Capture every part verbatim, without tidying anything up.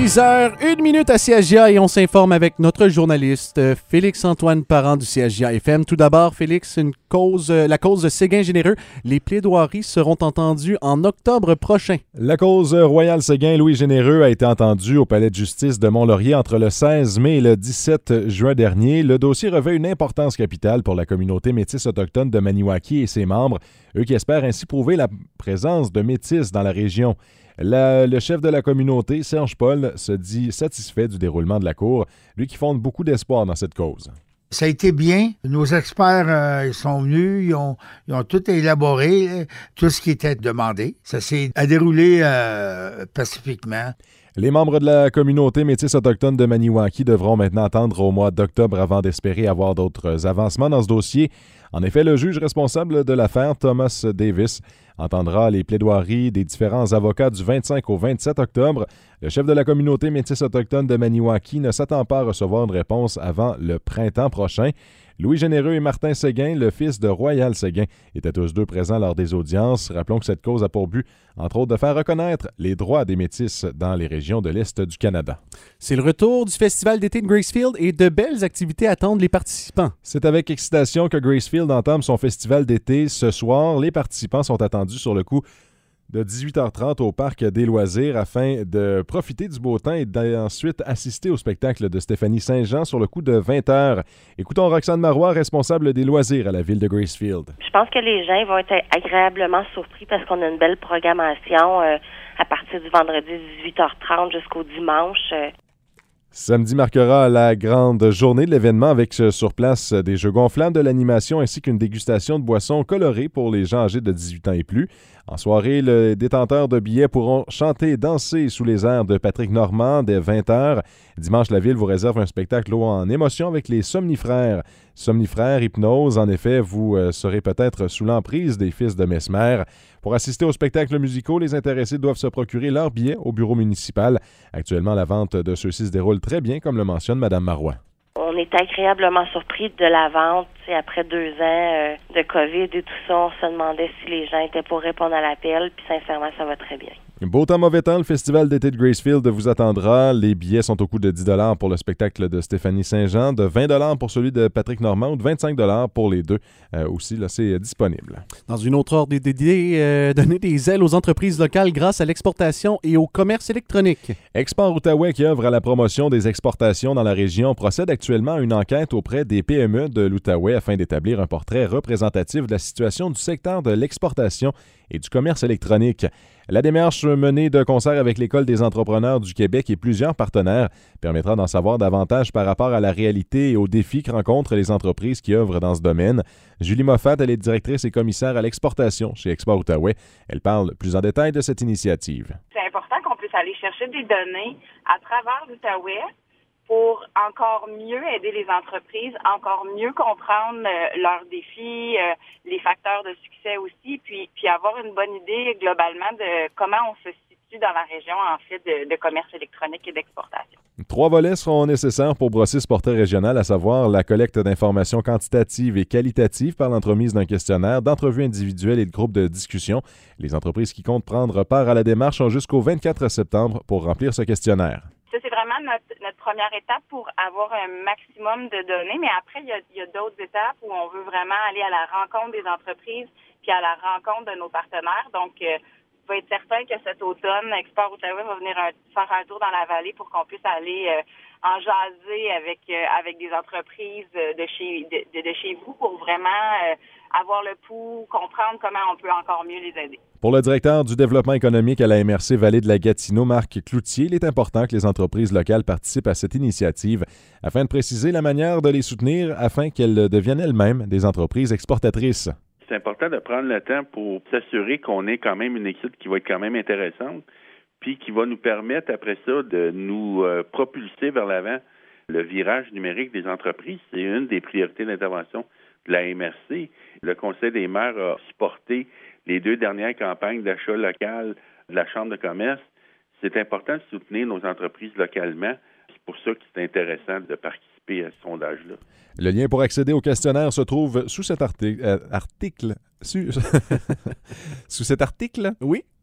six heures, une minute à C H J A et on s'informe avec notre journaliste Félix-Antoine Parent du C H J A F M. Tout d'abord, Félix, une cause, euh, la cause de Séguin généreux. Les plaidoiries seront entendues en octobre prochain. La cause royale Séguin Louis Généreux a été entendue au Palais de justice de Mont-Laurier entre le seize mai et le dix-sept juin dernier. Le dossier revêt une importance capitale pour la communauté métisse autochtone de Maniwaki et ses membres, eux qui espèrent ainsi prouver la présence de métis dans la région. La, le chef de la communauté, Serge Paul, se dit satisfait du déroulement de la Cour, lui qui fonde beaucoup d'espoir dans cette cause. Ça a été bien. Nos experts euh, ils sont venus, ils ont, ils ont tout élaboré, là, tout ce qui était demandé. Ça s'est déroulé euh, pacifiquement. Les membres de la communauté métisse autochtone de Maniwaki devront maintenant attendre au mois d'octobre avant d'espérer avoir d'autres avancements dans ce dossier. En effet, le juge responsable de l'affaire, Thomas Davis, entendra les plaidoiries des différents avocats du vingt-cinq au vingt-sept octobre. Le chef de la communauté métisse autochtone de Maniwaki ne s'attend pas à recevoir une réponse avant le printemps prochain. Louis Généreux et Martin Séguin, le fils de Royal Séguin, étaient tous deux présents lors des audiences. Rappelons que cette cause a pour but, entre autres, de faire reconnaître les droits des métis dans les régions de l'Est du Canada. C'est le retour du Festival d'été de Gracefield et de belles activités attendent les participants. C'est avec excitation que Gracefield entame son festival d'été ce soir. Les participants sont attendus sur le coup de dix-huit heures trente au Parc des loisirs afin de profiter du beau temps et d'ensuite assister au spectacle de Stéphanie Saint-Jean sur le coup de vingt heures. Écoutons Roxane Marois, responsable des loisirs à la ville de Gracefield. Je pense que les gens vont être agréablement surpris parce qu'on a une belle programmation euh, à partir du vendredi dix-huit heures trente jusqu'au dimanche. Euh. Samedi marquera la grande journée de l'événement avec sur place des jeux gonflables, de l'animation ainsi qu'une dégustation de boissons colorées pour les gens âgés de dix-huit ans et plus. En soirée, les détenteurs de billets pourront chanter et danser sous les airs de Patrick Normand dès vingt heures. Dimanche, la ville vous réserve un spectacle haut en émotion avec les Somnifrères. Somnifrères, hypnose, en effet, vous euh, serez peut-être sous l'emprise des fils de Mesmer. Pour assister aux spectacles musicaux, les intéressés doivent se procurer leur billet au bureau municipal. Actuellement, la vente de ceux-ci se déroule très bien, comme le mentionne Mme Marois. On est agréablement surpris de la vente. Après deux ans euh, de COVID et tout ça, on se demandait si les gens étaient pour répondre à l'appel. Puis sincèrement, ça va très bien. Beau temps, mauvais temps, le Festival d'été de Gracefield vous attendra. Les billets sont au coût de dix dollars pour le spectacle de Stéphanie Saint-Jean, de vingt dollars pour celui de Patrick Normand ou de vingt-cinq dollars pour les deux. Euh, aussi, là, c'est disponible. Dans une autre ordre d'idée, euh, donner des ailes aux entreprises locales grâce à l'exportation et au commerce électronique. Export Outaouais, qui œuvre à la promotion des exportations dans la région, procède actuellement à une enquête auprès des P M E de l'Outaouais afin d'établir un portrait représentatif de la situation du secteur de l'exportation et du commerce électronique. La démarche menée de concert avec l'École des entrepreneurs du Québec et plusieurs partenaires permettra d'en savoir davantage par rapport à la réalité et aux défis que rencontrent les entreprises qui œuvrent dans ce domaine. Julie Moffat, elle est directrice et commissaire à l'exportation chez Export Outaouais. Elle parle plus en détail de cette initiative. C'est important qu'on puisse aller chercher des données à travers l'Outaouais pour encore mieux aider les entreprises, encore mieux comprendre euh, leurs défis, euh, les facteurs de succès aussi, puis, puis avoir une bonne idée globalement de comment on se situe dans la région en fait de, de commerce électronique et d'exportation. Trois volets seront nécessaires pour brosser ce portrait régional, à savoir la collecte d'informations quantitatives et qualitatives par l'entremise d'un questionnaire, d'entrevues individuelles et de groupes de discussion. Les entreprises qui comptent prendre part à la démarche ont jusqu'au vingt-quatre septembre pour remplir ce questionnaire. Ça, c'est vraiment notre, notre première étape pour avoir un maximum de données. Mais après, il y a, il y a d'autres étapes où on veut vraiment aller à la rencontre des entreprises puis à la rencontre de nos partenaires. Donc, euh, vous pouvez être certain que cet automne, Export Outaouais va venir un, faire un tour dans la vallée pour qu'on puisse aller euh, en jaser avec euh, avec des entreprises de chez de, de, de chez vous pour vraiment euh, avoir le pouls, comprendre comment on peut encore mieux les aider. Pour le directeur du développement économique à la M R C Vallée de la Gatineau, Marc Cloutier, il est important que les entreprises locales participent à cette initiative afin de préciser la manière de les soutenir afin qu'elles deviennent elles-mêmes des entreprises exportatrices. C'est important de prendre le temps pour s'assurer qu'on ait quand même une équipe qui va être quand même intéressante puis qui va nous permettre après ça de nous euh, propulser vers l'avant. Le virage numérique des entreprises, c'est une des priorités d'intervention de la M R C. Le Conseil des maires a supporté les deux dernières campagnes d'achat local de la Chambre de commerce. C'est important de soutenir nos entreprises localement. C'est pour ça que c'est intéressant de participer à ce sondage-là. Le lien pour accéder au questionnaire se trouve sous cet arti- euh, article. Sous... sous cet article? Oui.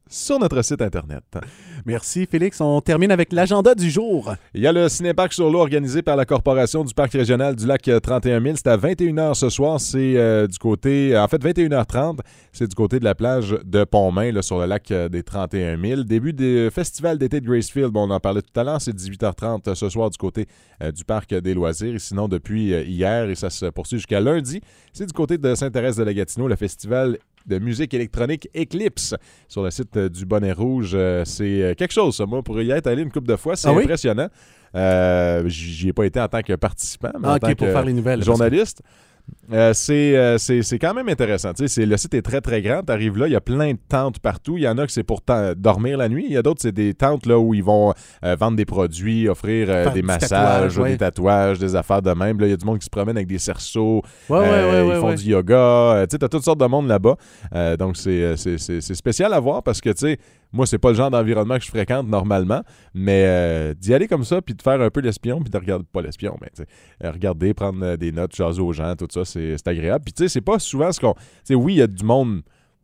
sur notre site Internet. Merci, Félix. On termine avec l'agenda du jour. Il y a le Cinéparc sur l'eau organisé par la Corporation du Parc régional du lac trente et un mille. C'est à vingt et une heures ce soir. C'est euh, du côté... En fait, vingt et une heures trente, c'est du côté de la plage de Pont-Main, là, sur le lac des trente et un mille. Début du festival d'été de Gracefield. Bon, on en parlait tout à l'heure. C'est dix-huit heures trente ce soir du côté euh, du Parc des loisirs. Et sinon, depuis euh, hier, et ça se poursuit jusqu'à lundi, c'est du côté de Sainte-Thérèse-de-la-Gatineau, le festival de musique électronique Eclipse sur le site du Bonnet Rouge. Euh, c'est quelque chose, ça, moi, pour y être allé une couple de fois. C'est ah oui? impressionnant. Euh, j'y ai pas été en tant que participant, mais ah, en okay, tant pour que faire les nouvelles, journaliste. Euh, c'est, euh, c'est, c'est quand même intéressant. Tu sais, c'est, le site est très, très grand. Tu arrives là, il y a plein de tentes partout. Il y en a que c'est pour ta- dormir la nuit. Il y a d'autres, c'est des tentes là, où ils vont euh, vendre des produits, offrir euh, des massages, tatouage, ouais. des tatouages, des affaires de même. Là, il y a du monde qui se promène avec des cerceaux. Ouais, ouais, euh, ouais, ils ouais, font ouais. du yoga. Euh, tu sais, tu as toutes sortes de monde là-bas. Euh, donc, c'est, c'est, c'est, c'est spécial à voir parce que, tu sais, moi, c'est pas le genre d'environnement que je fréquente normalement, mais euh, d'y aller comme ça, puis de faire un peu l'espion, puis de regarder, pas l'espion, mais tu sais, euh, regarder, prendre euh, des notes, jaser aux gens, tout ça, c'est, c'est agréable. Puis tu sais, c'est pas souvent ce qu'on... Tu sais, oui, il y a du monde...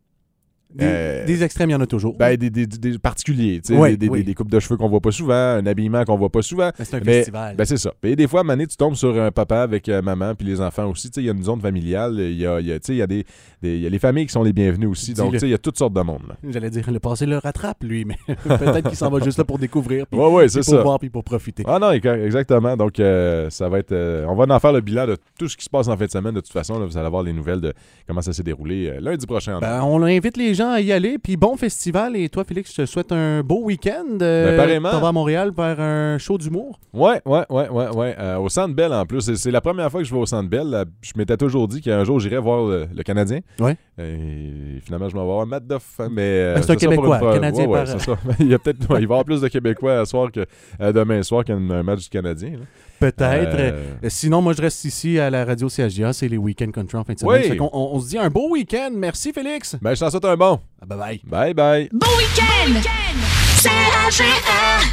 Des, euh, des extrêmes, il y en a toujours. Ben, des, des, des particuliers, tu sais, oui, des, oui. des, des coupes de cheveux qu'on voit pas souvent, un habillement qu'on voit pas souvent. Ben, c'est un mais, festival. Ben, c'est ça. Et des fois, à un moment donné, tu tombes sur un papa avec euh, maman puis les enfants aussi. Tu sais, il y a une zone familiale. Il y a, il y a, tu sais, il y a des, des, il y a les familles qui sont les bienvenues aussi. Dis-le. Donc, tu sais, il y a toutes sortes de monde. Là. J'allais dire, le passé le rattrape, lui, mais peut-être qu'il s'en va juste là pour découvrir. Puis, ouais, ouais, c'est puis ça. pour voir puis pour profiter. Ah non, exactement. Donc, euh, ça va être... Euh, on va en faire le bilan de tout ce qui se passe en fin de semaine. De toute façon, là, vous allez avoir les nouvelles de comment ça s'est déroulé euh, lundi prochain. Ben, on invite les gens à y aller. Puis bon festival. Et toi, Félix, je te souhaite un beau week-end. Euh, ben, pareillement. Tu vas à Montréal vers un show d'humour. Ouais, ouais, ouais, ouais, ouais. Euh, au Centre Bell, en plus. C'est, c'est la première fois que je vais au Centre Bell. Là, je m'étais toujours dit qu'un jour, j'irais voir le, le Canadien. Ouais. Et finalement, je m'en vais voir Matt Duff. Mais, euh, ben, c'est un Québécois, pro... Canadien ouais, par... ouais, c'est ça. Il, y a peut-être, ouais, il va y avoir plus de Québécois à soir que euh, demain soir qu'un match du Canadien. Là. Peut-être. Euh... Sinon, moi, je reste ici à la radio C H J A. C'est les week-ends country en fin de semaine. Oui. Fait qu'on, on, on se dit un beau week-end. Merci, Félix. Ben, je t'en souhaite un bon. Ah, bye bye. Bye bye. Bon week-end! C H G A